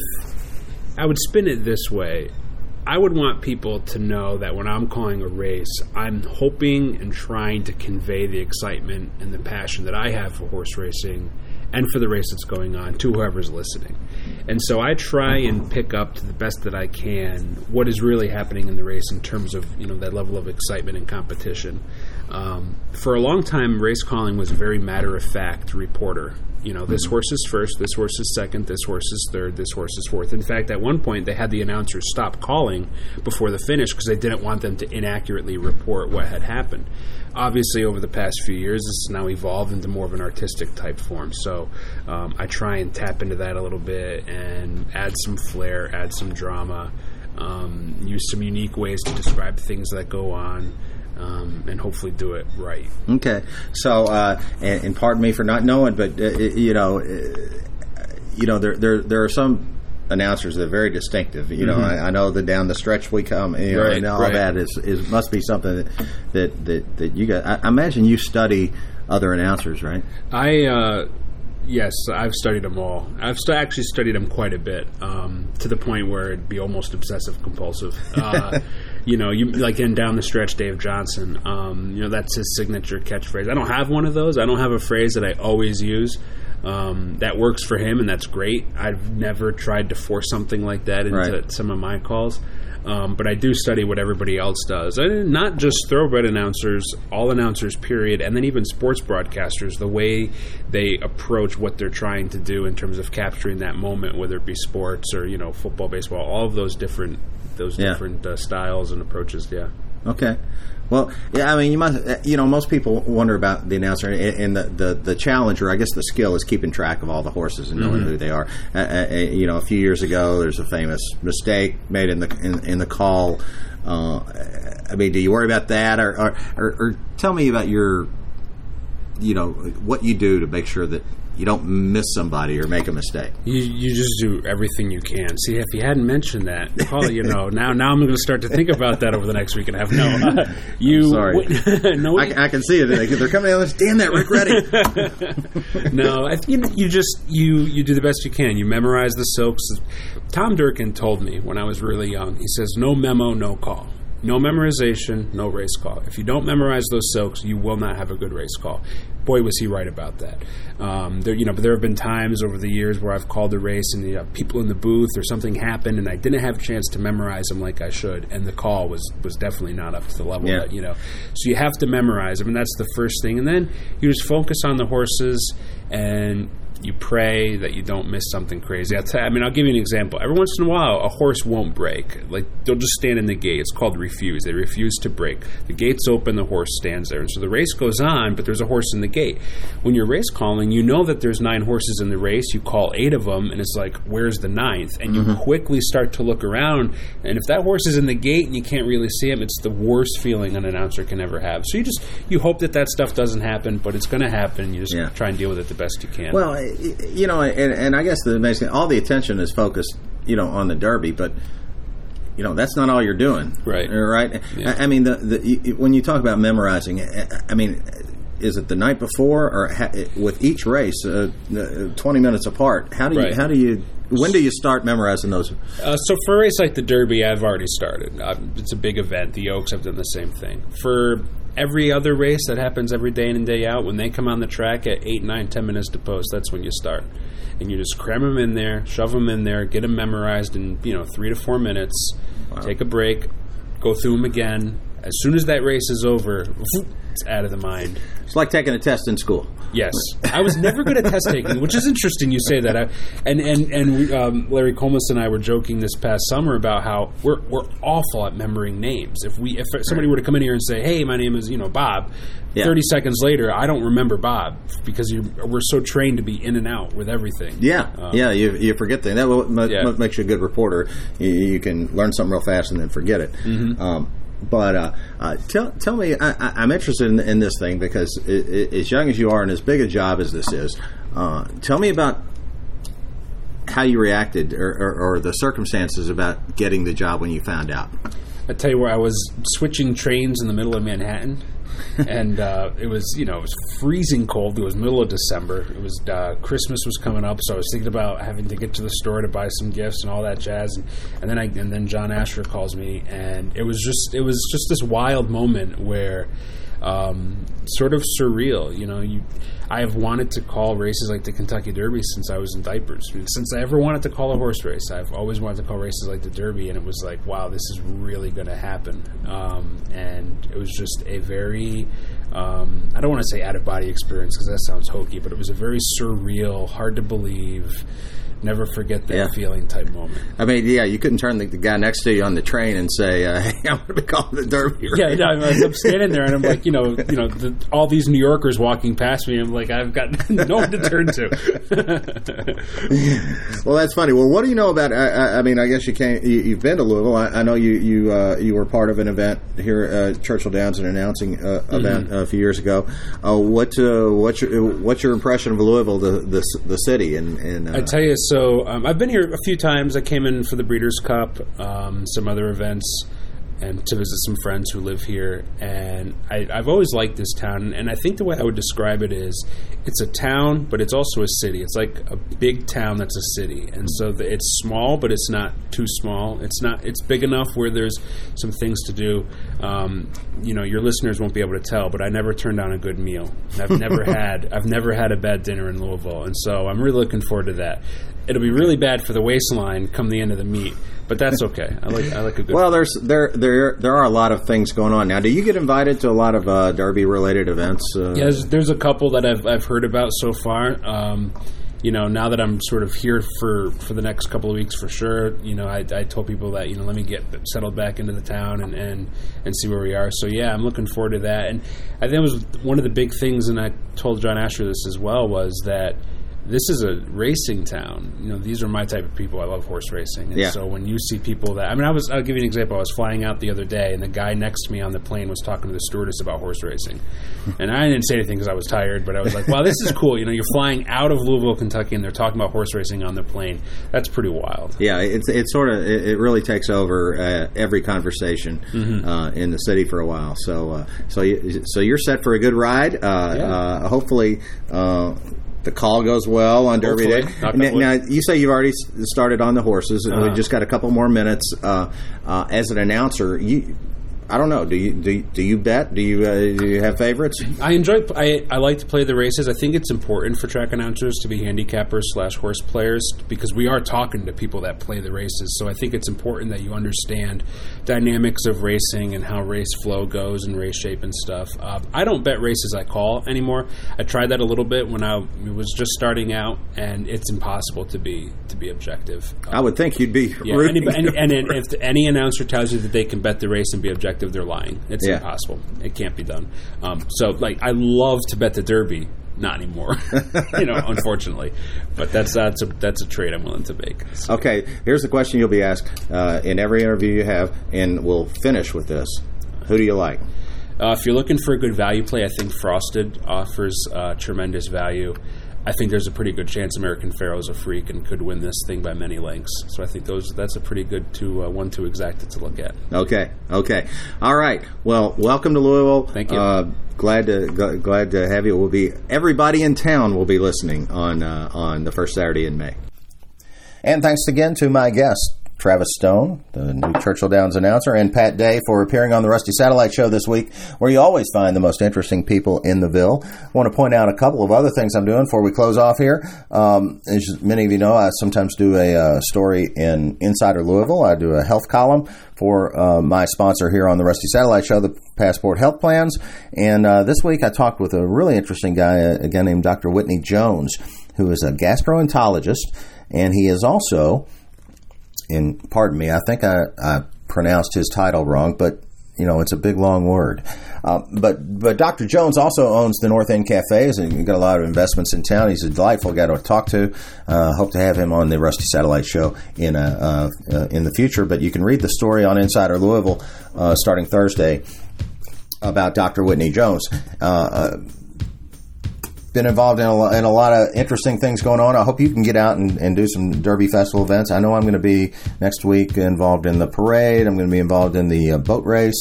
I would spin it this way, I would want people to know that when I'm calling a race, I'm hoping and trying to convey the excitement and the passion that I have for horse racing and for the race that's going on to whoever's listening. And so I try and pick up to the best that I can what is really happening in the race in terms of, you know, that level of excitement and competition. Um, for a long time, race calling was a very matter-of-fact reporter. You know, this horse is first, this horse is second, this horse is third, this horse is fourth. In fact, at one point, they had the announcers stop calling before the finish because they didn't want them to inaccurately report what had happened. Obviously, over the past few years, this has now evolved into more of an artistic type form. So um, I try and tap into that a little bit and add some flair, add some drama, um, use some unique ways to describe things that go on. Um, and hopefully do it right. Okay. So, uh, and, and pardon me for not knowing, but uh, you know, uh, you know, there there there are some announcers that are very distinctive. You know, mm-hmm. I, I know that down the stretch we come, you know, right, and all right. that is, is must be something that that that, that you got. I, I imagine you study other announcers, right? I. Uh, Yes, I've studied them all. I've st- actually studied them quite a bit, um, to the point where it'd be almost obsessive-compulsive. Uh, you know, you like in Down the Stretch, Dave Johnson, um, you know, that's his signature catchphrase. I don't have one of those. I don't have a phrase that I always use, Um, that works for him, and that's great. I've never tried to force something like that into Right. some of my calls. Um, but I do study what everybody else does. And not just thoroughbred announcers, all announcers, period, and then even sports broadcasters, the way they approach what they're trying to do in terms of capturing that moment, whether it be sports or, you know, football, baseball, all of those different those Yeah. different uh, styles and approaches, yeah. Okay. Well, yeah, I mean, you must, you know, most people wonder about the announcer, and and the, the, the challenge, or I guess the skill, is keeping track of all the horses and knowing Mm-hmm. who they are. Uh, uh, you know, a few years ago, there's a famous mistake made in the in, in the call. Uh, I mean, do you worry about that, or, or, or, or tell me about your, you know, what you do to make sure that you don't miss somebody or make a mistake? You you just do everything you can. See, if you hadn't mentioned that, Paul, you know, now now I'm going to start to think about that over the next week and a half. No, uh, you. Sorry. w- no, I, I can see it. They're coming down this. Damn that, Rick Redding. no, I think you, you just you you do the best you can. You memorize the silks. Tom Durkin told me when I was really young. He says, "No memo, no call. No memorization, no race call. If you don't memorize those silks, you will not have a good race call." Boy, was he right about that. Um, there, you know, but there have been times over the years where I've called a race and, you know, people in the booth or something happened and I didn't have a chance to memorize them like I should, and the call was was definitely not up to the level Yeah. that, you know. So you have to memorize them, and that's the first thing. And then you just focus on the horses and you pray that you don't miss something crazy. I'll tell, I mean, I'll give you an example. Every once in a while, a horse won't break. Like, they'll just stand in the gate. It's called refuse. They refuse to break. The gate's open, the horse stands there. And so the race goes on, but there's a horse in the gate. When you're race calling, you know that there's nine horses in the race. You call eight of them, and it's like, where's the ninth? And you Mm-hmm. quickly start to look around. And if that horse is in the gate and you can't really see him, it's the worst feeling an announcer can ever have. So you just, you hope that that stuff doesn't happen, but it's going to happen. You just Yeah. try and deal with it the best you can. Well, you know, and, and I guess the amazing, all the attention is focused, you know, on the Derby, but you know that's not all you're doing, Right. Right. Yeah. I, I mean, the, the when you talk about memorizing, I mean, is it the night before or ha, with each race, uh, twenty minutes apart? How do you? Right. How do you? When do you start memorizing those? Uh, so for a race like the Derby, I've already started. Uh, it's a big event. The Oaks have done the same thing. For every other race that happens every day in and day out, when they come on the track at eight, nine, ten minutes to post, that's when you start. And you just cram them in there, shove them in there, get them memorized in, you know, three to four minutes, wow. Take a break, go through them again. As soon as that race is over, it's out of the mind. It's like taking a test in school. Yes, I was never good at test taking, which is interesting you say that. I, and and and we, um, Larry Colmus and I were joking this past summer about how we're we're awful at remembering names. If we if somebody were to come in here and say, "Hey, my name is you know Bob," yeah. thirty seconds later, I don't remember Bob because you're, we're so trained to be in and out with everything. Yeah, um, yeah, you you forget things. That what yeah. makes you a good reporter. You, you can learn something real fast and then forget it. Mm-hmm. Um, But uh, uh, tell tell me, I, I, I'm interested in, in this thing because it, it, as young as you are and as big a job as this is, uh, tell me about how you reacted or, or, or the circumstances about getting the job when you found out. I tell you where I was switching trains in the middle of Manhattan, and uh, it was you know it was freezing cold. It was middle of December. It was uh, Christmas was coming up, so I was thinking about having to get to the store to buy some gifts and all that jazz. And, and then I and then John Asher calls me, and it was just it was just this wild moment where. Um, sort of surreal, you know. You, I have wanted to call races like the Kentucky Derby since I was in diapers. Since I ever wanted to call a horse race, I've always wanted to call races like the Derby, and it was like, wow, this is really going to happen. Um, and it was just a very, um, I don't want to say out of body experience because that sounds hokey, but it was a very surreal, hard to believe. Never forget that yeah. feeling type moment. I mean, yeah, you couldn't turn the, the guy next to you on the train and say, uh, "Hey, I'm going to be calling the Derby." Right? Yeah, no, I'm standing there and I'm like, you know, you know, the, all these New Yorkers walking past me. I'm like, I've got no one to turn to. Well, that's funny. Well, what do you know about? I, I mean, I guess you can't. You, you've been to Louisville. I, I know you you uh, you were part of an event here at Churchill Downs, an announcing uh, mm-hmm. event uh, a few years ago. Uh, what uh, what's your what's your impression of Louisville, the the, the city? And, and uh, I tell you. So um, I've been here a few times. I came in for the Breeders' Cup, um, some other events. and to visit some friends who live here. And I, I've always liked this town. And I think the way I would describe it is it's a town, but it's also a city. It's like a big town that's a city. And so the, it's small, but it's not too small. It's not. It's big enough where there's some things to do. Um, you know, your listeners won't be able to tell, but I never turned down a good meal. I've never had. I've never had a bad dinner in Louisville, and so I'm really looking forward to that. It'll be really bad for the waistline come the end of the meet, but that's okay. I like I like a good. Well, there's there there there are a lot of things going on now. Do you get invited to a lot of uh, Derby related events? Uh, yeah, there's, there's a couple that I've I've heard about so far. Um, you know, now that I'm sort of here for, for the next couple of weeks for sure, you know, I, I told people that, you know, let me get settled back into the town and, and, and see where we are. So, yeah, I'm looking forward to that. And I think it was one of the big things, and I told John Asher this as well, was that this is a racing town. You know, these are my type of people. I love horse racing. And yeah. so when you see people that, I mean, I was, I'll give you an example. I was flying out the other day, and the guy next to me on the plane was talking to the stewardess about horse racing. And I didn't say anything because I was tired, but I was like, wow, this is cool. You know, you're flying out of Louisville, Kentucky, and they're talking about horse racing on the plane. That's pretty wild. Yeah, it's it's sort of, it, it really takes over uh, every conversation mm-hmm. uh, in the city for a while. So, uh, so, you, so you're set for a good ride. Uh, yeah. uh, hopefully, uh, the call goes well on Derby Day. Now, now, you say you've already started on the horses, and uh-huh. we just got a couple more minutes. Uh, uh, as an announcer, you, I don't know. Do you do you, do you bet? Do you uh, do you have favorites? I enjoy. I, I like to play the races. I think it's important for track announcers to be handicappers slash horse players because we are talking to people that play the races. So I think it's important that you understand dynamics of racing and how race flow goes and race shape and stuff. Uh, I don't bet races I call anymore. I tried that a little bit when I was just starting out, and it's impossible to be to be objective. Um, I would think you'd be. Yeah, any, and, and, and if any announcer tells you that they can bet the race and be objective, they're lying. It's yeah. impossible. It can't be done. Um, so, like, I love to bet the Derby. Not anymore, you know, unfortunately. But that's that's a that's a trade I'm willing to make. So. Okay, here's the question you'll be asked uh, in every interview you have, and we'll finish with this. Who do you like? Uh, if you're looking for a good value play, I think Frosted offers uh, tremendous value. I think there's a pretty good chance American Pharoah's a freak and could win this thing by many lengths. So I think those that's a pretty good to uh, one to exacta to look at. Okay, okay, all right. Well, welcome to Louisville. Thank you. Uh, glad to g- glad to have you. We'll be everybody in town will be listening on uh, on the first Saturday in May. And thanks again to my guest, Travis Stone, the new Churchill Downs announcer, and Pat Day for appearing on the Rusty Satellite Show this week, where you always find the most interesting people in the Ville. I want to point out a couple of other things I'm doing before we close off here. Um, as many of you know, I sometimes do a uh, story in Insider Louisville. I do a health column for uh, my sponsor here on the Rusty Satellite Show, the Passport Health Plans. And uh, this week I talked with a really interesting guy, a guy named Doctor Whitney Jones, who is a gastroenterologist, and he is also... And pardon me, I think I, I pronounced his title wrong, but, you know, it's a big, long word. Uh, but but Doctor Jones also owns the North End Cafes, and he's got a lot of investments in town. He's a delightful guy to talk to. Uh, hope to have him on the Rusty Satellite Show in a, uh, uh, in the future. But you can read the story on Insider Louisville uh, starting Thursday about Doctor Whitney Jones. Uh, uh Been involved in a, lot, in a lot of interesting things going on. I hope you can get out and, and do some Derby Festival events. I know I'm going to be next week involved in the parade. I'm going to be involved in the uh, boat race.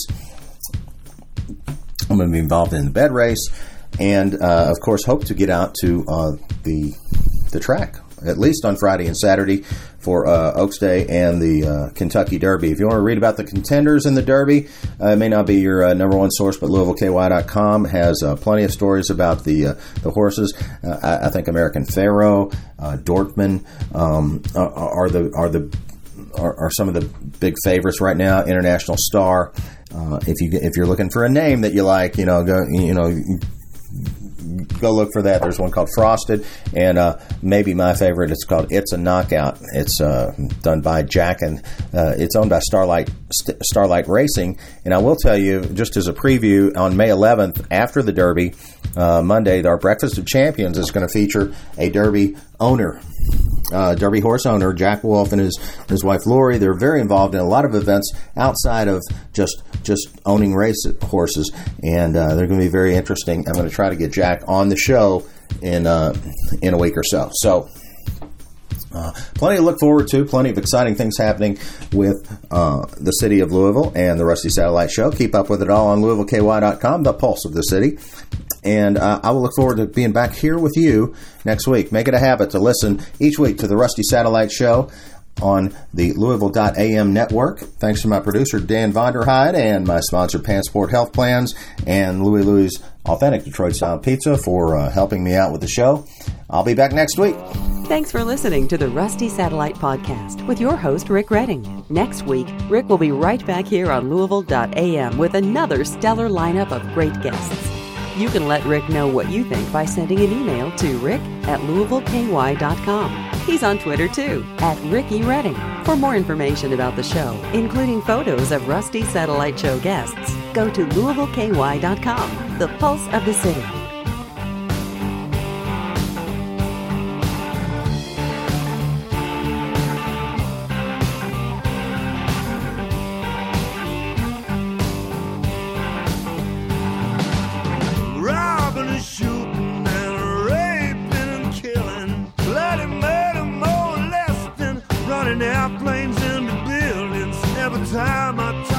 I'm going to be involved in the bed race. And, uh, of course, hope to get out to uh, the the track, at least on Friday and Saturday for uh, Oaks Day and the uh, Kentucky Derby. If you want to read about the contenders in the Derby, uh, it may not be your uh, number one source, but Louisville K Y dot com has uh, plenty of stories about the uh, the horses. Uh, I, I think American Pharoah, uh, Dortmund um, are, are the are the are, are some of the big favorites right now. International Star. Uh, if you if you're looking for a name that you like, you know, go you know. Go look for that. There's one called Frosted, and uh, maybe my favorite. It's called It's a Knockout. It's uh, done by Jack, and uh, it's owned by Starlight St- Starlight Racing. And I will tell you, just as a preview, on May eleventh, after the Derby, uh, Monday, our Breakfast of Champions is going to feature a Derby owner. Uh, Derby horse owner Jack Wolf and his his wife Lori. They're very involved in a lot of events outside of just just owning race horses, and uh, they're going to be very interesting. I'm going to try to get Jack on the show in uh, in a week or so. So uh, Uh, plenty to look forward to, plenty of exciting things happening with uh, the city of Louisville and the Rusty Satellite Show. Keep up with it all on Louisville K Y dot com, the pulse of the city. And uh, I will look forward to being back here with you next week. Make it a habit to listen each week to the Rusty Satellite Show on the Louisville dot A M network. Thanks to my producer, Dan Vonderheide, and my sponsor, Pansport Health Plans, and Louie Louie's Authentic Detroit-Style Pizza for uh, helping me out with the show. I'll be back next week. Thanks for listening to the Rusty Satellite Podcast with your host, Rick Redding. Next week, Rick will be right back here on Louisville dot A M with another stellar lineup of great guests. You can let Rick know what you think by sending an email to rick at Louisville K Y dot com. He's on Twitter, too, at Ricky Redding. For more information about the show, including photos of Rusty Satellite Show guests, go to Louisville K Y dot com, the pulse of the city. Robbing and shooting and raping and killing, bloody murder, molesting, running airplanes into buildings every time I talk.